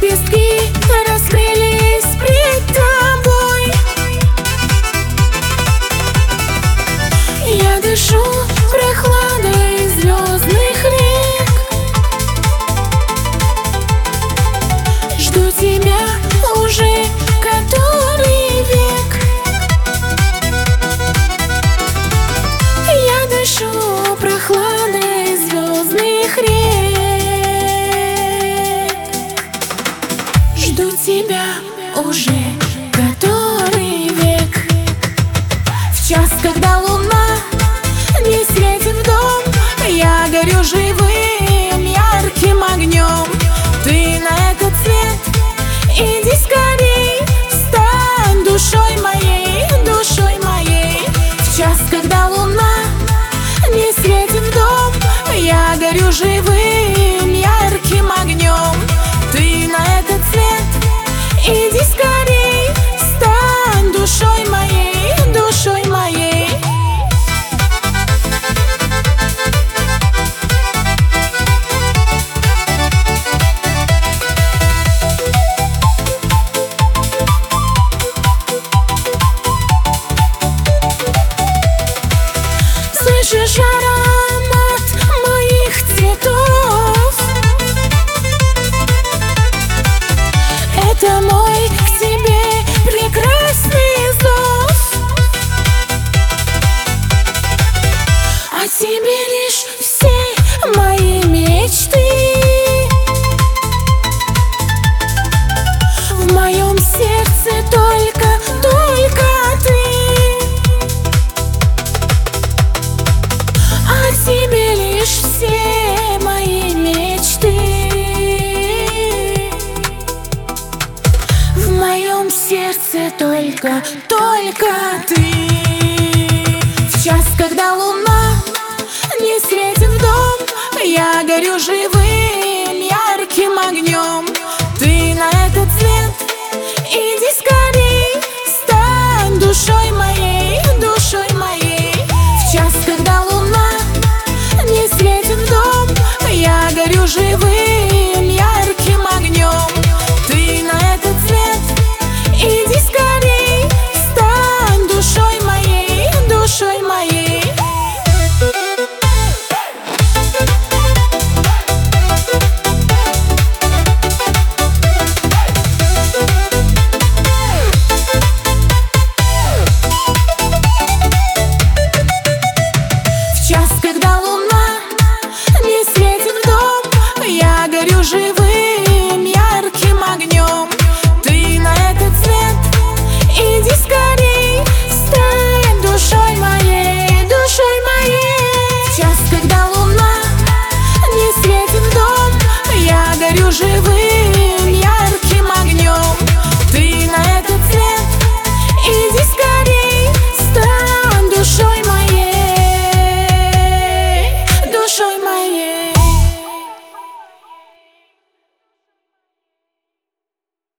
лепестки раскрылись пред тобой. Я дышу прохладой звездных рек, жду тебя уже который век. Я дышу прохладой звездных рек, жду тебя уже который век. В час, когда луна не светит в дом, я горю живым ярким огнем. Ты на этот свет иди скорей, стань душой моей, душой моей. В час, когда луна не светит в дом, я горю живым ярким огнем. Ты на этот свет иди скорей, стань душой моей, душой моей. Слышишь аромат моих цветов? Это мой к тебе прекрасный зов. О тебе лишь все мои мечты. В моем сердце только ты. О тебе лишь все мои мечты. В моем сердце только ты. В час, когда луна не светит в дом, я горю живым ярким огнем. Ты на этот свет иди скорей, стань душой моей, душой моей. В час, когда луна не светит в дом, я горю живым ярким огнем. Ты на этот свет иди скорей, стань душой моей, душой моей. В час, когда луна не светит в дом, я горю живым